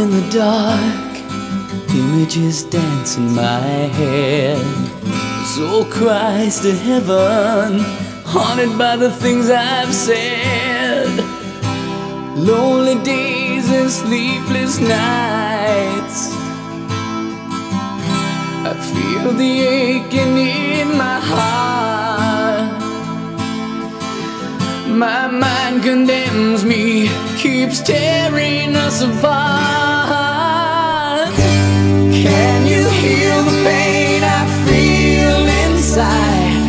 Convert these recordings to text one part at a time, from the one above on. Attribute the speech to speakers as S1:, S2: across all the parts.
S1: in the dark, images dance in my head. Soul cries to heaven, haunted by the things I've said. Lonely days and sleepless nights, I feel the aching in my heart. My mind condemns me, keeps tearing us apart. Can you heal the pain I feel inside?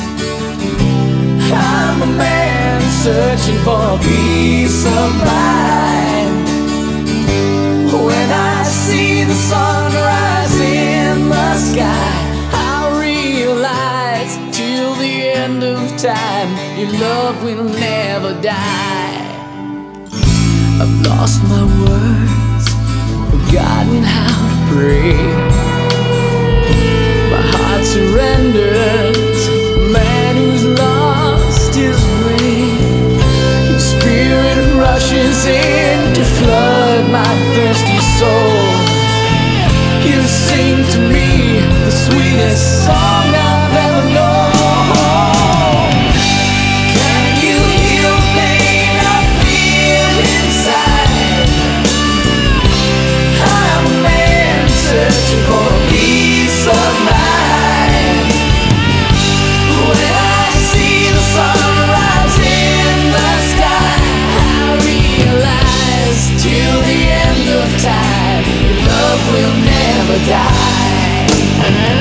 S1: I'm a man searching for peace of mind. When I see the sunrise in the sky, I'll realize till the end of time your love will never die. I've lost my words, forgotten how to pray. My heart surrenders, a man who's lost his way. Your spirit rushes in to flood my thirsty soul. You sing to me the sweetest song I've ever known. Can you heal the pain I feel inside? I'm a man searching for peace of mind. When I see the sunrise in the sky, I realize till the end of time your love will never die.